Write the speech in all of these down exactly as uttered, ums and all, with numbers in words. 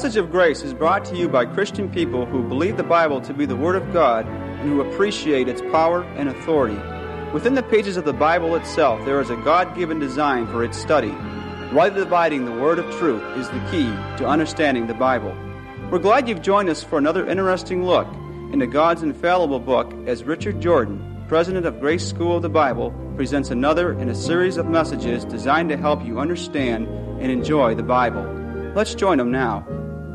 Message of Grace is brought to you by Christian people who believe the Bible to be the Word of God and who appreciate its power and authority. Within the pages of the Bible itself, there is a God-given design for its study. Rightly dividing the Word of truth is the key to understanding the Bible. We're glad you've joined us for another interesting look into God's infallible book as Richard Jordan, president of Grace School of the Bible, presents another in a series of messages designed to help you understand and enjoy the Bible. Let's join him now.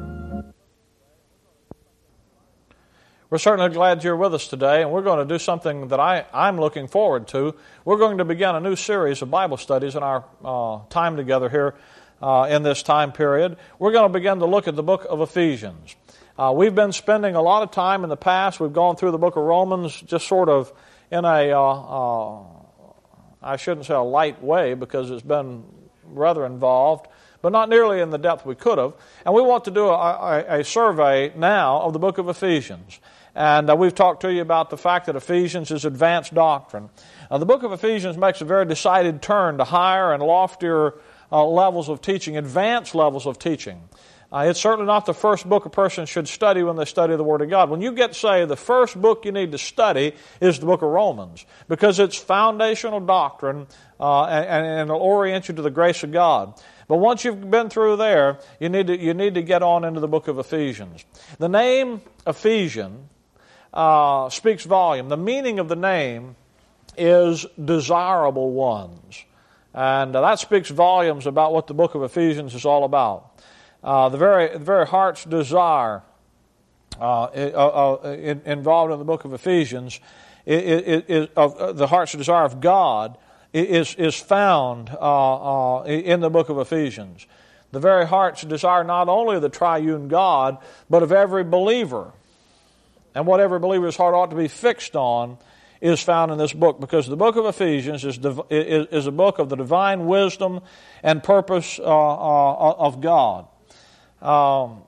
We're certainly glad you're with us today, and we're going to do something that I, I'm looking forward to. We're going to begin a new series of Bible studies in our uh, time together here uh, in this time period. We're going to begin to look at the book of Ephesians. Uh, we've been spending a lot of time in the past. We've gone through the book of Romans just sort of in a, uh, uh, I shouldn't say a light way because it's been rather involved, but not nearly in the depth we could have. And we want to do a, a, a survey now of the book of Ephesians. And uh, we've talked to you about the fact that Ephesians is advanced doctrine. Uh, the book of Ephesians makes a very decided turn to higher and loftier uh, levels of teaching, advanced levels of teaching. Uh, it's certainly not the first book a person should study when they study the Word of God. When you get, say, the first book you need to study is the book of Romans, because it's foundational doctrine uh, and, and it'll orient you to the grace of God. But once you've been through there, you need to, you need to get on into the book of Ephesians. The name Ephesian uh, speaks volume. The meaning of the name is desirable ones. And uh, that speaks volumes about what the book of Ephesians is all about. Uh, the very the very heart's desire uh, uh, uh, in, involved in the book of Ephesians, is, is, of the heart's desire of God is is found uh, uh, in the book of Ephesians. The very heart's desire not only of the triune God, but of every believer, and what every believer's heart ought to be fixed on, is found in this book, because the book of Ephesians is is, is a book of the divine wisdom and purpose uh, uh, of God. Um,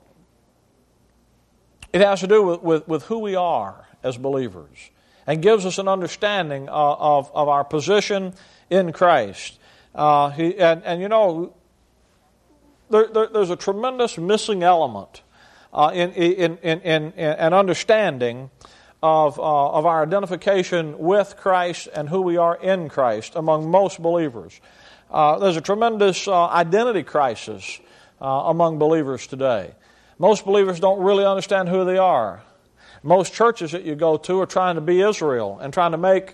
it has to do with, with, with who we are as believers, and gives us an understanding uh, of, of our position in Christ. Uh, he, and, and you know, there, there, there's a tremendous missing element uh, in, in, in, in, in an understanding of, uh, of our identification with Christ and who we are in Christ among most believers. Uh, there's a tremendous uh, identity crisis Uh, among believers today. Most believers don't really understand who they are. Most churches that you go to are trying to be Israel and trying to make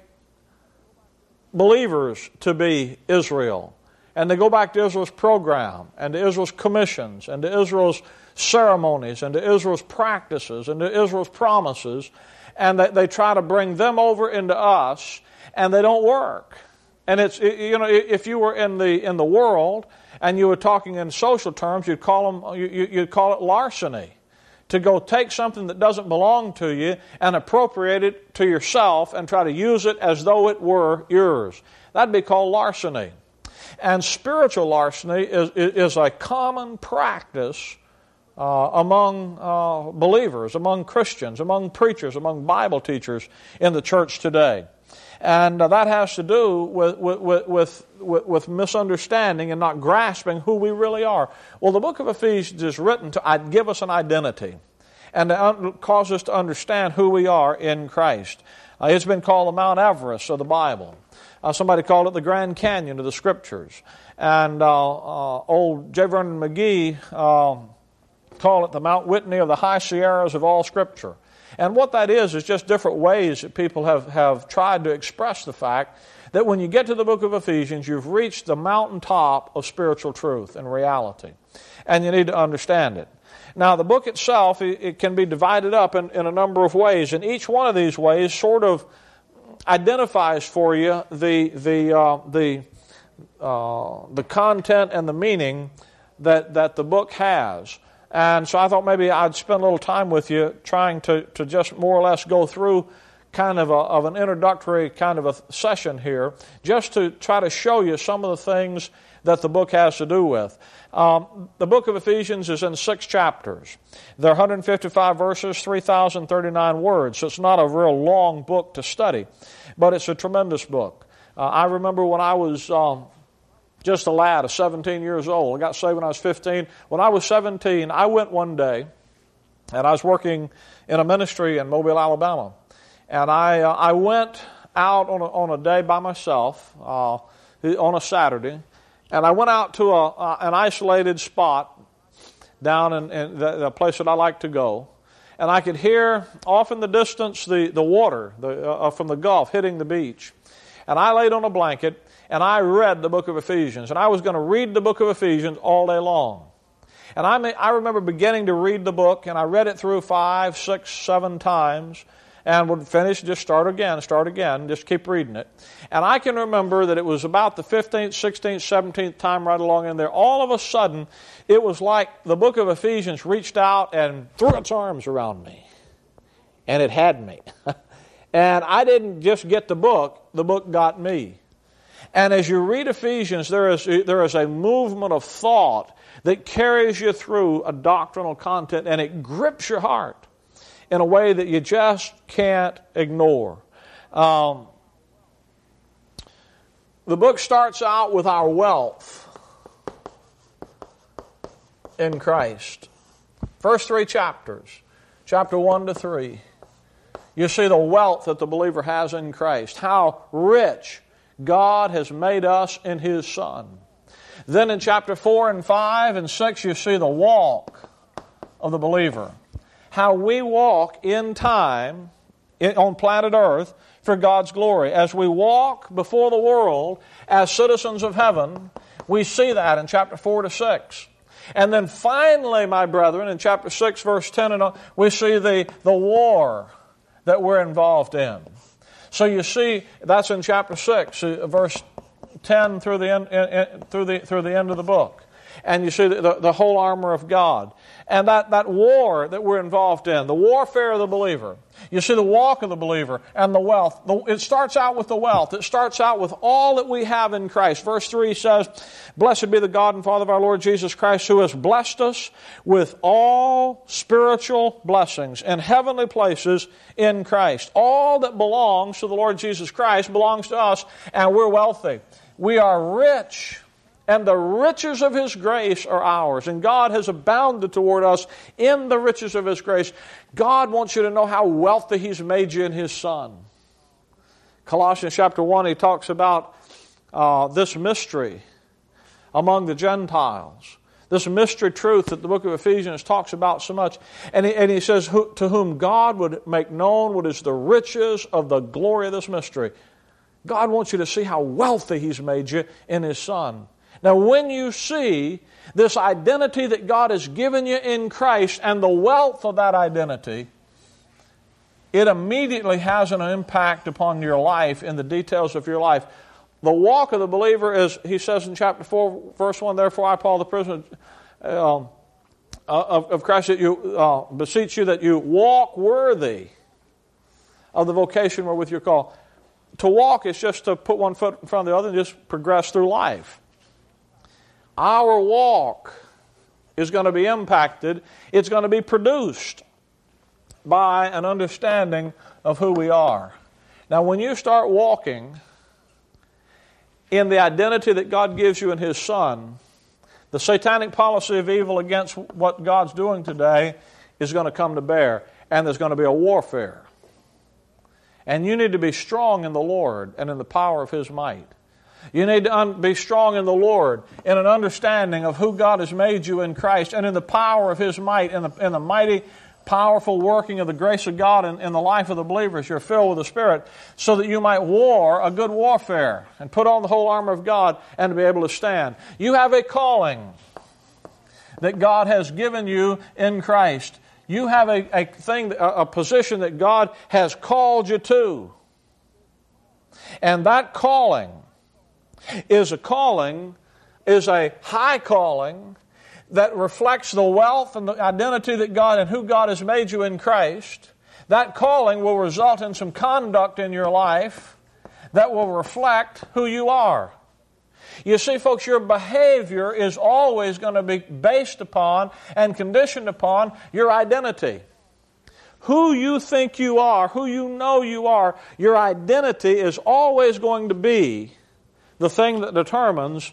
believers to be Israel. And they go back to Israel's program and to Israel's commissions and to Israel's ceremonies and to Israel's practices and to Israel's promises, and they, they try to bring them over into us, and they don't work. And it's, you know, if you were in the in the world and you were talking in social terms, you'd call them, you, you'd call it larceny, to go take something that doesn't belong to you and appropriate it to yourself and try to use it as though it were yours. That'd be called larceny. And spiritual larceny is is a common practice uh, among uh, believers, among Christians, among preachers, among Bible teachers in the church today. And uh, that has to do with, with, with, with, with misunderstanding and not grasping who we really are. Well, the book of Ephesians is written to give us an identity and to un- cause us to understand who we are in Christ. Uh, it's been called the Mount Everest of the Bible. Uh, somebody called it the Grand Canyon of the Scriptures. And uh, uh, old J. Vernon McGee uh, called it the Mount Whitney of the High Sierras of all Scripture. And what that is is just different ways that people have, have tried to express the fact that when you get to the book of Ephesians, you've reached the mountaintop of spiritual truth and reality. And you need to understand it. Now, the book itself, it, it can be divided up in, in a number of ways. And each one of these ways sort of identifies for you the, the, uh, the, uh, the content and the meaning that, that the book has. And so I thought maybe I'd spend a little time with you trying to, to just more or less go through kind of, a, of an introductory kind of a session here, just to try to show you some of the things that the book has to do with. Um, the book of Ephesians is in six chapters. There are one hundred fifty-five verses, three thousand thirty-nine words, so it's not a real long book to study, but it's a tremendous book. Uh, I remember when I was um, just a lad of seventeen years old. I got saved when I was fifteen. When I was seventeen, I went one day, and I was working in a ministry in Mobile, Alabama. And I uh, I went out on a, on a day by myself uh, on a Saturday, and I went out to a, uh, an isolated spot down in, in the, the place that I like to go. And I could hear off in the distance the, the water the, uh, from the Gulf hitting the beach. And I laid on a blanket, and I read the book of Ephesians. And I was going to read the book of Ephesians all day long. And I, may, I remember beginning to read the book, and I read it through five, six, seven times, and would finish, just start again, start again, just keep reading it. And I can remember that it was about the fifteenth, sixteenth, seventeenth time right along in there. All of a sudden, it was like the book of Ephesians reached out and threw its arms around me. And it had me. And I didn't just get the book, the book got me. And as you read Ephesians, there is, there is a movement of thought that carries you through a doctrinal content, and it grips your heart in a way that you just can't ignore. Um, the book starts out with our wealth in Christ. First three chapters, chapter one to three, you see the wealth that the believer has in Christ, how rich God has made us in His Son. Then in chapter four and five and six, you see the walk of the believer, how we walk in time on planet Earth for God's glory. As we walk before the world as citizens of heaven, we see that in chapter four to six. And then finally, my brethren, in chapter six, verse ten, and on, we see the, the war that we're involved in. So you see, that's in chapter six, verse ten through the end, in, in, through the through the end of the book. And you see the, the, the whole armor of God. And that, that war that we're involved in, the warfare of the believer. You see the walk of the believer and the wealth. The, it starts out with the wealth. It starts out with all that we have in Christ. Verse three says, "Blessed be the God and Father of our Lord Jesus Christ, who has blessed us with all spiritual blessings in heavenly places in Christ." All that belongs to the Lord Jesus Christ belongs to us, and we're wealthy. We are rich, and the riches of His grace are ours. And God has abounded toward us in the riches of His grace. God wants you to know how wealthy He's made you in His Son. Colossians chapter one, he talks about uh, this mystery among the Gentiles. This mystery truth that the book of Ephesians talks about so much. And he, and he says, to whom God would make known what is the riches of the glory of this mystery. God wants you to see how wealthy He's made you in His Son. Now, when you see this identity that God has given you in Christ and the wealth of that identity, it immediately has an impact upon your life in the details of your life. The walk of the believer is, he says in chapter four, verse one, "Therefore I, Paul, the prisoner uh, of, of Christ, that you uh, beseech you that you walk worthy of the vocation wherewith you're called." To walk is just to put one foot in front of the other and just progress through life. Our walk is going to be impacted. It's going to be produced by an understanding of who we are. Now, when you start walking in the identity that God gives you in His Son, the satanic policy of evil against what God's doing today is going to come to bear, and there's going to be a warfare. And you need to be strong in the Lord and in the power of His might. You need to un- be strong in the Lord in an understanding of who God has made you in Christ and in the power of His might, in the, in the mighty, powerful working of the grace of God in, in the life of the believers. You're filled with the Spirit so that you might war a good warfare and put on the whole armor of God and to be able to stand. You have a calling that God has given you in Christ. You have a, a thing, a, a position that God has called you to. And that calling is a calling, is a high calling that reflects the wealth and the identity that God and who God has made you in Christ. That calling will result in some conduct in your life that will reflect who you are. You see, folks, your behavior is always going to be based upon and conditioned upon your identity. Who you think you are, who you know you are, your identity is always going to be the thing that determines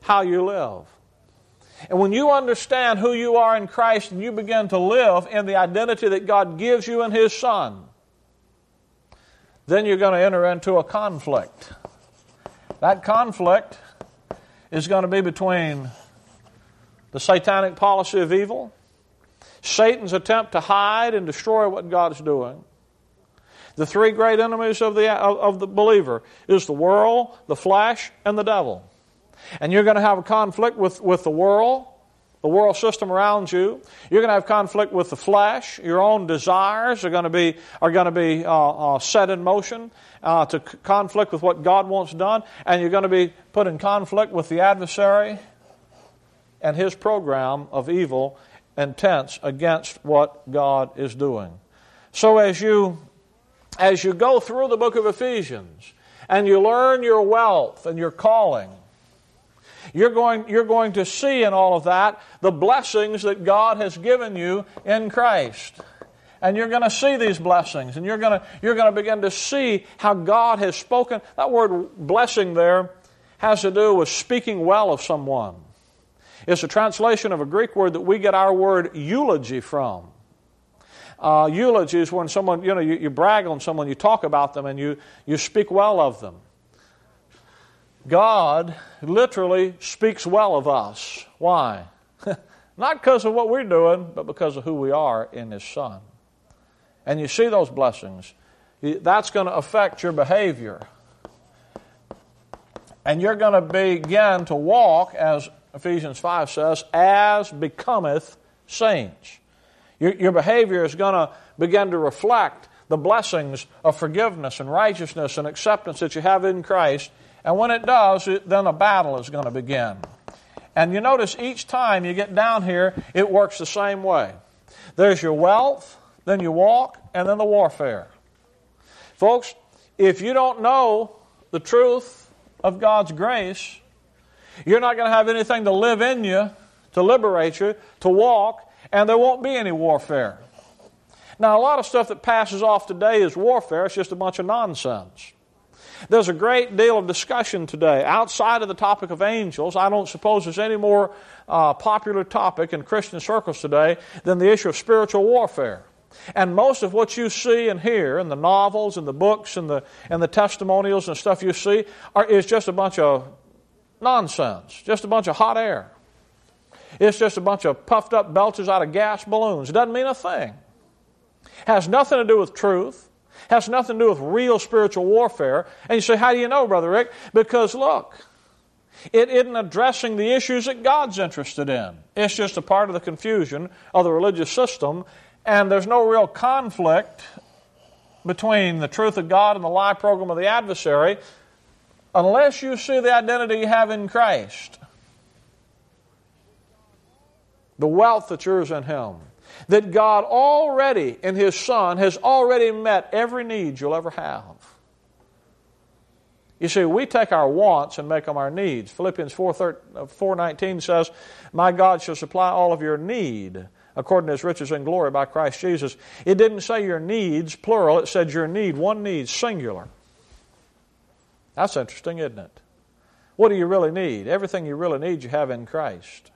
how you live. And when you understand who you are in Christ and you begin to live in the identity that God gives you in His Son, then you're going to enter into a conflict. That conflict is going to be between the satanic policy of evil, Satan's attempt to hide and destroy what God is doing. The three great enemies of the, of, of the believer is the world, the flesh, and the devil. And you're going to have a conflict with, with the world, the world system around you. You're going to have conflict with the flesh. Your own desires are going to be, are going to be uh, uh, set in motion uh, to c- conflict with what God wants done. And you're going to be put in conflict with the adversary and his program of evil intents against what God is doing. So as you, as you go through the book of Ephesians and you learn your wealth and your calling, You're going, you're going to see in all of that the blessings that God has given you in Christ. And you're going to see these blessings. And you're going to, you're going to begin to see how God has spoken. That word blessing there has to do with speaking well of someone. It's a translation of a Greek word that we get our word eulogy from. Uh, eulogy is when someone, you know, you, you brag on someone, you talk about them, and you, you speak well of them. God literally speaks well of us. Why? Not because of what we're doing, but because of who we are in His Son. And you see those blessings. That's going to affect your behavior. And you're going to begin to walk, as Ephesians five says, as becometh saints. Your, your behavior is going to begin to reflect the blessings of forgiveness and righteousness and acceptance that you have in Christ. And when it does, it, then a battle is going to begin. And you notice each time you get down here, it works the same way. There's your wealth, then you walk, and then the warfare. Folks, if you don't know the truth of God's grace, you're not going to have anything to live in you, to liberate you, to walk, and there won't be any warfare. Now, a lot of stuff that passes off today is warfare. It's just a bunch of nonsense. There's a great deal of discussion today outside of the topic of angels. I don't suppose there's any more uh, popular topic in Christian circles today than the issue of spiritual warfare. And most of what you see and hear in the novels and the books and the and the testimonials and stuff you see are, is just a bunch of nonsense, just a bunch of hot air. It's just a bunch of puffed up belches out of gas balloons. It doesn't mean a thing. Has nothing to do with truth. Has nothing to do with real spiritual warfare. And you say, how do you know, Brother Rick? Because look, it isn't addressing the issues that God's interested in. It's just a part of the confusion of the religious system, and there's no real conflict between the truth of God and the lie program of the adversary unless you see the identity you have in Christ. The wealth that's yours in Him. That God already, in His Son, has already met every need you'll ever have. You see, we take our wants and make them our needs. Philippians four nineteen says, my God shall supply all of your need according to His riches and glory by Christ Jesus. It didn't say your needs, plural. It said your need, one need, singular. That's interesting, isn't it? What do you really need? Everything you really need you have in Christ.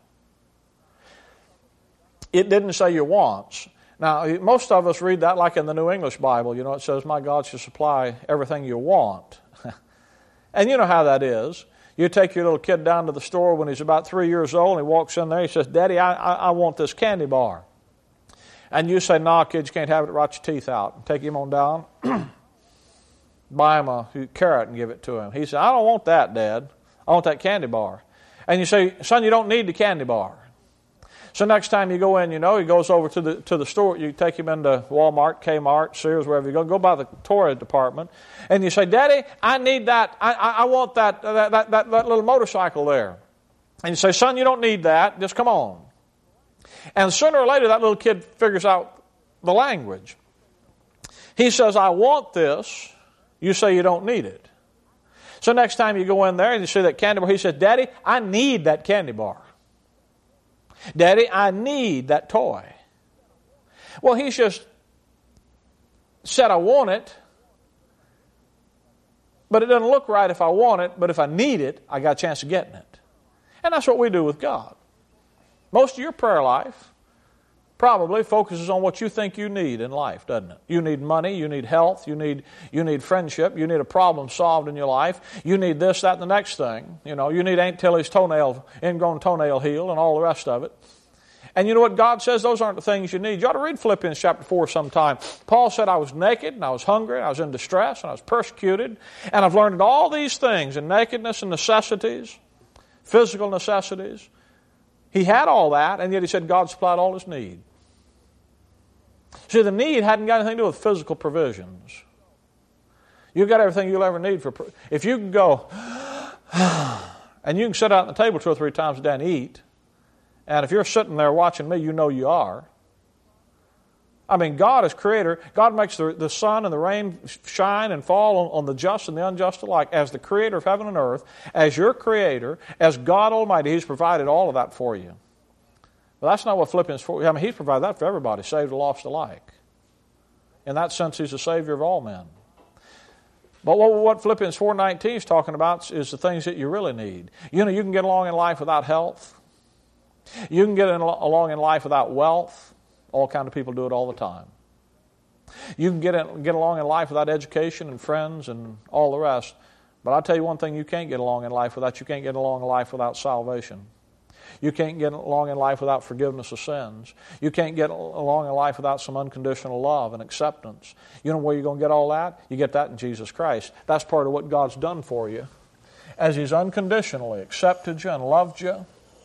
It didn't say your wants. Now, most of us read that like in the New English Bible. You know, it says, my God shall supply everything you want. And you know how that is. You take your little kid down to the store when he's about three years old, and he walks in there, he says, Daddy, I, I, I want this candy bar. And you say, no, kid, you can't have it, rot your teeth out. And take him on down, buy him a carrot and give it to him. He said, I don't want that, Dad. I want that candy bar. And you say, son, you don't need the candy bar. So next time you go in, you know, he goes over to the to the store. You take him into Walmart, Kmart, Sears, wherever you go. Go by the toy department, and you say, "Daddy, I need that. I, I, I want that that, that that that little motorcycle there." And you say, "Son, you don't need that. Just come on." And sooner or later, that little kid figures out the language. He says, "I want this." You say you don't need it. So next time you go in there and you see that candy bar, he says, "Daddy, I need that candy bar. Daddy, I need that toy." Well, he's just said, I want it, but it doesn't look right if I want it, but if I need it, I got a chance of getting it. And that's what we do with God. Most of your prayer life probably focuses on what you think you need in life, doesn't it? You need money, you need health, you need you need friendship, you need a problem solved in your life, you need this, that, and the next thing. You know, you need Aunt Tilly's toenail, ingrown toenail healed, and all the rest of it. And you know what God says? Those aren't the things you need. You ought to read Philippians chapter four sometime. Paul said, I was naked, and I was hungry, and I was in distress, and I was persecuted, and I've learned all these things in nakedness and necessities, physical necessities. He had all that, and yet he said God supplied all his need. See, the need hadn't got anything to do with physical provisions. You've got everything you'll ever need for... If you can go, and you can sit out at the table two or three times a day and eat, and if you're sitting there watching me, you know you are. I mean, God is creator. God makes the, the sun and the rain shine and fall on, on the just and the unjust alike. As the creator of heaven and earth, as your creator, as God Almighty, He's provided all of that for you. But that's not what Philippians four... I mean, He's provided that for everybody, saved or lost alike. In that sense, He's the Savior of all men. But what, what Philippians four nineteen is talking about is the things that you really need. You know, you can get along in life without health. You can get in, along in life without wealth. All kinds of people do it all the time. You can get in, get along in life without education and friends and all the rest. But I'll tell you one thing you can't get along in life without. You can't get along in life without salvation. You can't get along in life without forgiveness of sins. You can't get along in life without some unconditional love and acceptance. You know where you're going to get all that? You get that in Jesus Christ. That's part of what God's done for you. As He's unconditionally accepted you and loved you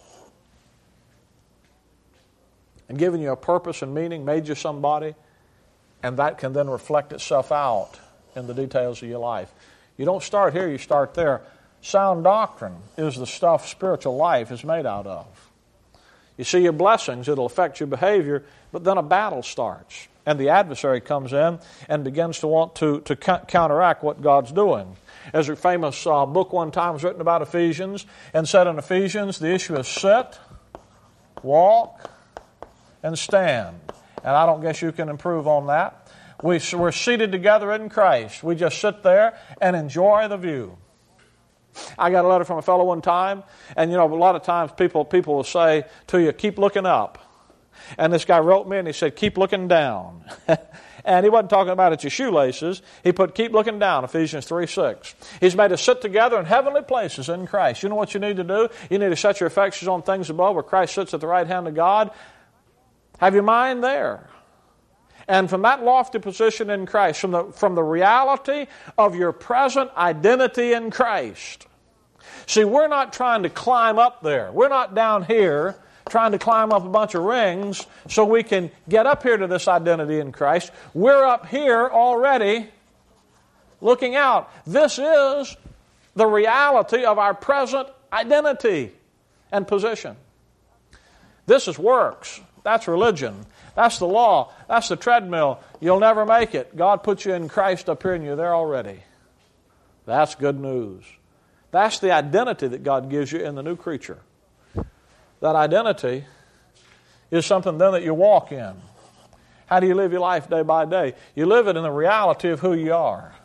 and given you a purpose and meaning, made you somebody, and that can then reflect itself out in the details of your life. You don't start here, you start there. Sound doctrine is the stuff spiritual life is made out of. You see your blessings, it'll affect your behavior, but then a battle starts. And the adversary comes in and begins to want to, to counteract what God's doing. There's a famous uh, book one time was written about Ephesians, and said in Ephesians, the issue is sit, walk, and stand. And I don't guess you can improve on that. We, we're seated together in Christ. We just sit there and enjoy the view. I got a letter from a fellow one time, and you know, a lot of times people people will say to you, keep looking up. And this guy wrote me and he said, keep looking down. And he wasn't talking about at your shoelaces. He put, keep looking down, Ephesians three six. He's made us sit together in heavenly places in Christ. You know what you need to do? You need to set your affections on things above where Christ sits at the right hand of God. Have your mind there. And from that lofty position in Christ, from the, from the reality of your present identity in Christ. See, we're not trying to climb up there. We're not down here trying to climb up a bunch of rings so we can get up here to this identity in Christ. We're up here already looking out. This is the reality of our present identity and position. This is works. That's religion. That's the law. That's the treadmill. You'll never make it. God put you in Christ up here and you're there already. That's good news. That's the identity that God gives you in the new creature. That identity is something then that you walk in. How do you live your life day by day? You live it in the reality of who you are.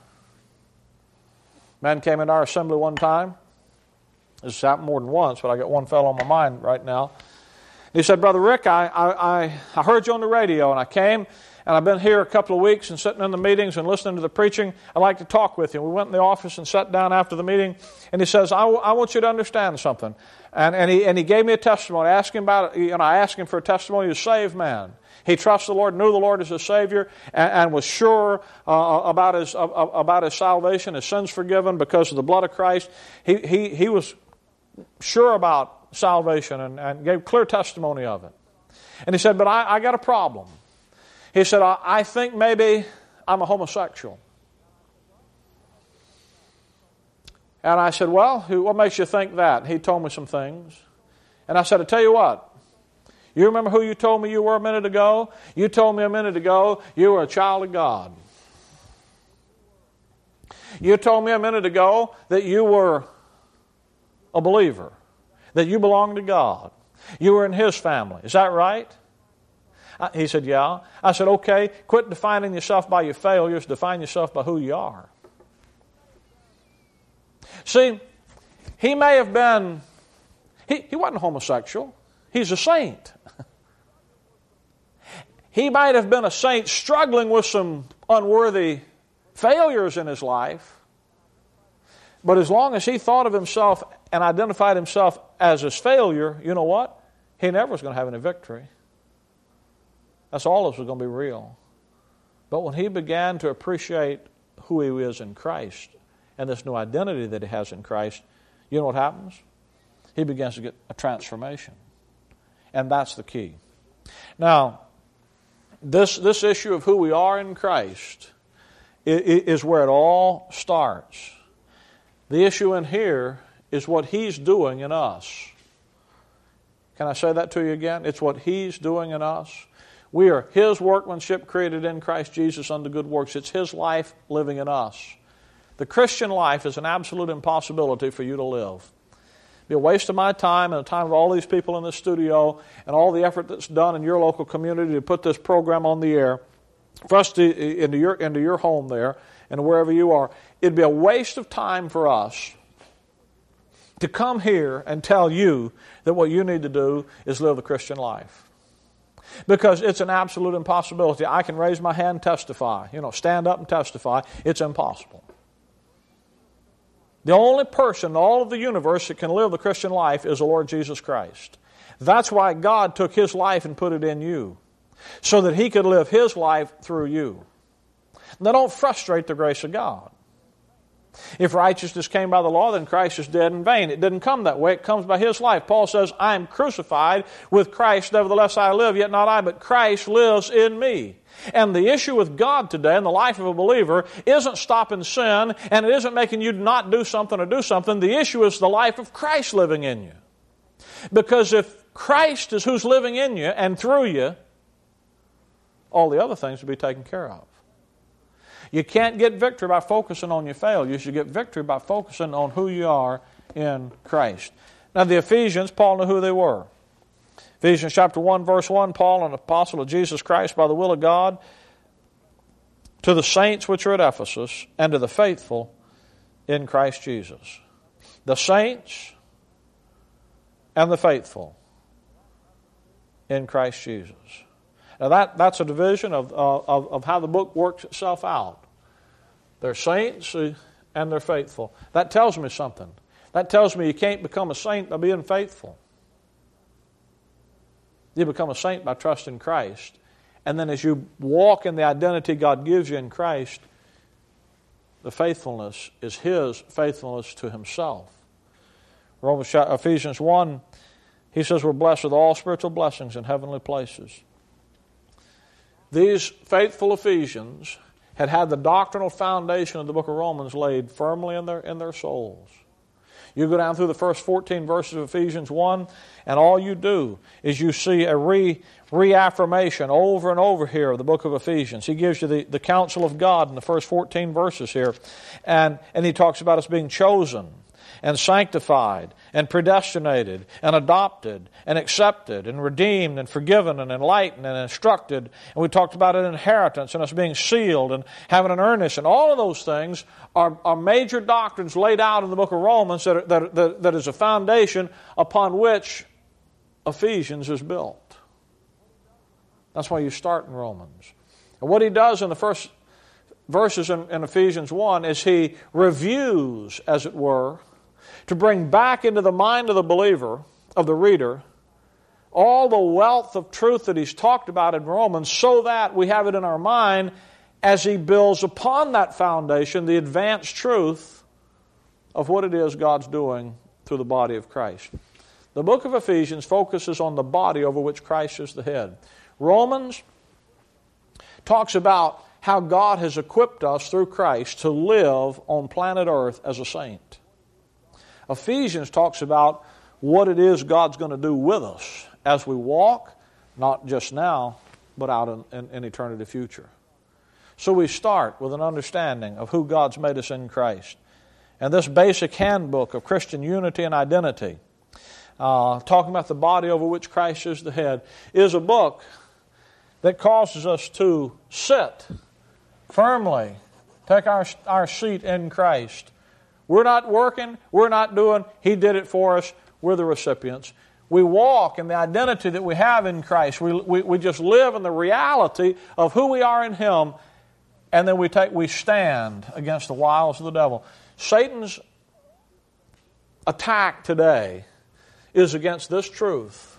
A man came into our assembly one time. This has happened more than once, but I got one fellow on my mind right now. He said, Brother Rick, I, I, I heard you on the radio, and I came, and I've been here a couple of weeks and sitting in the meetings and listening to the preaching. I'd like to talk with you. We went in the office and sat down after the meeting, and he says, I, I want you to understand something. And, and, he, and he gave me a testimony. I asked him about it, and I asked him for a testimony. He's a saved man. He trusts the Lord, knew the Lord as his Savior, and, and was sure uh, about his uh, about his salvation, his sins forgiven because of the blood of Christ. He he he was sure about salvation and, and gave clear testimony of it. And he said, but I, I got a problem. He said, I, I think maybe I'm a homosexual. And I said, well, what makes you think that? He told me some things. And I said, I tell you what, you remember who you told me you were a minute ago? You told me a minute ago you were a child of God. You told me a minute ago that you were a believer, that you belong to God. You were in His family. Is that right? He said, yeah. I said, okay, quit defining yourself by your failures. Define yourself by who you are. See, he may have been He, he wasn't homosexual. He's a saint. He might have been a saint struggling with some unworthy failures in his life, but as long as he thought of himself and identified himself as his failure, you know what? He never was going to have any victory. That's all this was going to be real. But when he began to appreciate who he is in Christ and this new identity that he has in Christ, you know what happens? He begins to get a transformation. And that's the key. Now, this, this issue of who we are in Christ is where it all starts. The issue in here is what He's doing in us. Can I say that to you again? It's what He's doing in us. We are His workmanship created in Christ Jesus unto good works. It's His life living in us. The Christian life is an absolute impossibility for you to live. It'd be a waste of my time and the time of all these people in the studio and all the effort that's done in your local community to put this program on the air, for us to, into your, into your home there and wherever you are. It'd be a waste of time for us to come here and tell you that what you need to do is live the Christian life. Because it's an absolute impossibility. I can raise my hand and testify. You know, stand up and testify. It's impossible. The only person in all of the universe that can live the Christian life is the Lord Jesus Christ. That's why God took His life and put it in you, so that He could live His life through you. Now, don't frustrate the grace of God. If righteousness came by the law, then Christ is dead in vain. It didn't come that way. It comes by His life. Paul says, I am crucified with Christ, nevertheless I live, yet not I, but Christ lives in me. And the issue with God today in the life of a believer isn't stopping sin, and it isn't making you not do something or do something. The issue is the life of Christ living in you. Because if Christ is who's living in you and through you, all the other things will be taken care of. You can't get victory by focusing on your failure. You should get victory by focusing on who you are in Christ. Now the Ephesians, Paul knew who they were. Ephesians chapter one, verse one, Paul, an apostle of Jesus Christ by the will of God, to the saints which are at Ephesus, and to the faithful in Christ Jesus. The saints and the faithful in Christ Jesus. Now that, that's a division of, of, of how the book works itself out. They're saints and they're faithful. That tells me something. That tells me you can't become a saint by being faithful. You become a saint by trusting Christ. And then as you walk in the identity God gives you in Christ, the faithfulness is His faithfulness to Himself. Romans, Ephesians one, he says we're blessed with all spiritual blessings in heavenly places. These faithful Ephesians had had the doctrinal foundation of the book of Romans laid firmly in their, in their souls. You go down through the first fourteen verses of Ephesians one, and all you do is you see a re, reaffirmation over and over here of the book of Ephesians. He gives you the, the counsel of God in the first fourteen verses here. And, and he talks about us being chosen and sanctified and predestinated and adopted and accepted and redeemed and forgiven and enlightened and instructed. And we talked about an inheritance and us being sealed and having an earnest. And all of those things are, are major doctrines laid out in the book of Romans that, are, that, that, that is a foundation upon which Ephesians is built. That's why you start in Romans. And what he does in the first verses in, in Ephesians one is he reviews, as it were, to bring back into the mind of the believer, of the reader, all the wealth of truth that he's talked about in Romans, so that we have it in our mind as he builds upon that foundation the advanced truth of what it is God's doing through the body of Christ. The book of Ephesians focuses on the body over which Christ is the head. Romans talks about how God has equipped us through Christ to live on planet Earth as a saint. Ephesians talks about what it is God's going to do with us as we walk, not just now, but out in, in, in eternity future. So we start with an understanding of who God's made us in Christ. And this basic handbook of Christian unity and identity, uh, talking about the body over which Christ is the head, is a book that causes us to sit firmly, take our, our seat in Christ. We're not working, we're not doing, He did it for us. we're the recipients. We walk in the identity that we have in Christ. We, we, we just live in the reality of who we are in Him, and then we take we stand against the wiles of the devil. Satan's attack today is against this truth.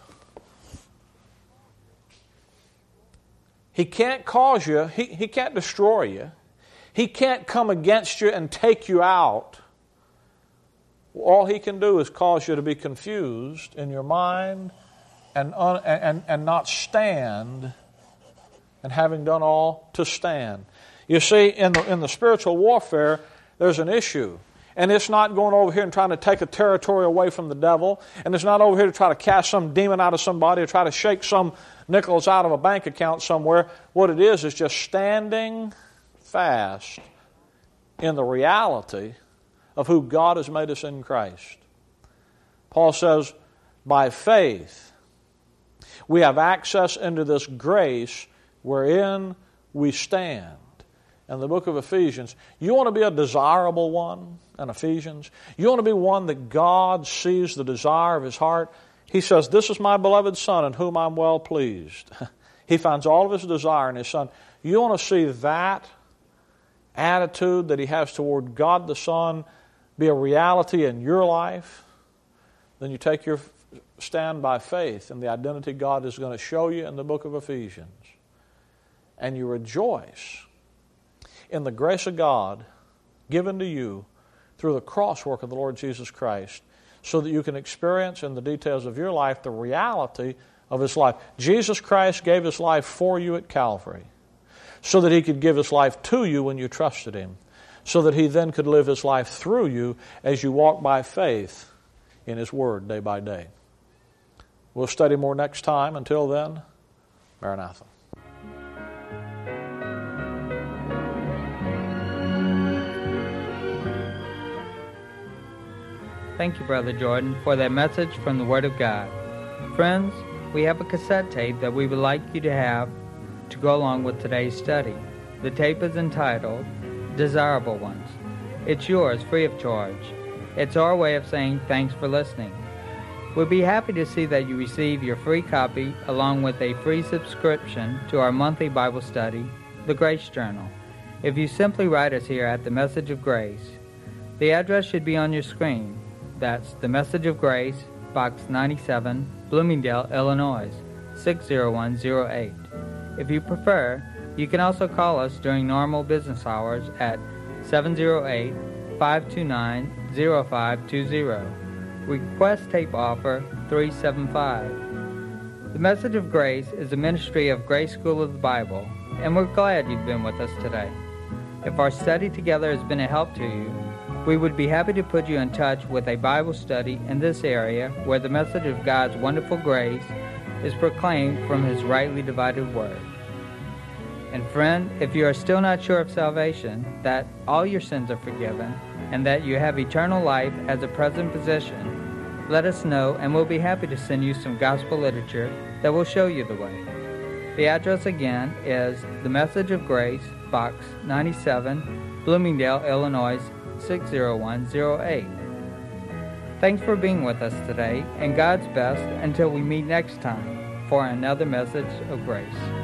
He can't cause you, he, he can't destroy you. He can't come against you and take you out. All he can do is cause you to be confused in your mind and, un, and, and not stand, and having done all, to stand. You see, in the, in the spiritual warfare, there's an issue. And it's not going over here and trying to take a territory away from the devil. And it's not over here to try to cast some demon out of somebody or try to shake some nickels out of a bank account somewhere. What it is is just standing fast in the reality of who God has made us in Christ. Paul says, by faith, we have access into this grace wherein we stand. In the book of Ephesians, you want to be a desirable one in Ephesians? You want to be one that God sees the desire of His heart? He says, this is my beloved Son in whom I'm well pleased. He finds all of His desire in His Son. You want to see that attitude that He has toward God the Son be a reality in your life? Then you take your stand by faith in the identity God is going to show you in the book of Ephesians. And you rejoice in the grace of God given to you through the cross work of the Lord Jesus Christ, so that you can experience in the details of your life the reality of His life. Jesus Christ gave His life for you at Calvary, so that He could give His life to you when you trusted Him, so that He then could live His life through you as you walk by faith in His Word day by day. We'll study more next time. Until then, Maranatha. Thank you, Brother Jordan, for that message from the Word of God. Friends, we have a cassette tape that we would like you to have to go along with today's study. The tape is entitled Desirable Ones. It's yours, free of charge. It's our way of saying thanks for listening. We'll be happy to see that you receive your free copy along with a free subscription to our monthly Bible study, The Grace Journal, if you simply write us here at The Message of Grace. The address should be on your screen. That's The Message of Grace, Box ninety-seven, Bloomingdale, Illinois, six zero one zero eight. If you prefer, you can also call us during normal business hours at seven zero eight, five two nine, zero five two zero. Request tape offer three seven five. The Message of Grace is a ministry of Grace School of the Bible, and we're glad you've been with us today. If our study together has been a help to you, we would be happy to put you in touch with a Bible study in this area where the message of God's wonderful grace is proclaimed from His rightly divided Word. And friend, if you are still not sure of salvation, that all your sins are forgiven, and that you have eternal life as a present possession, let us know and we'll be happy to send you some gospel literature that will show you the way. The address again is The Message of Grace, Box ninety-seven, Bloomingdale, Illinois, six zero one zero eight. Thanks for being with us today, and God's best until we meet next time for another Message of Grace.